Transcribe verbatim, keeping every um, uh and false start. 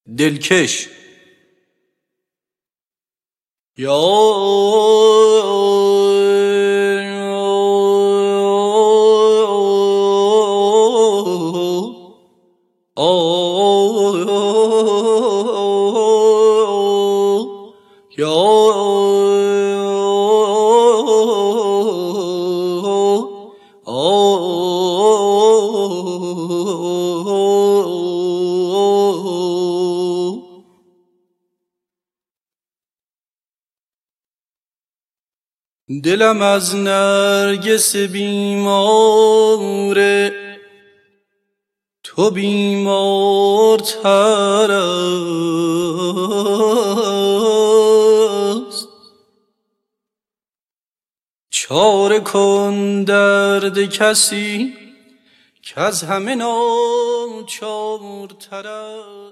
دلکش یا دلم از نرگس بیماره تو بیمارتر است چاره کن درد کسی که از همه ناچارتر است.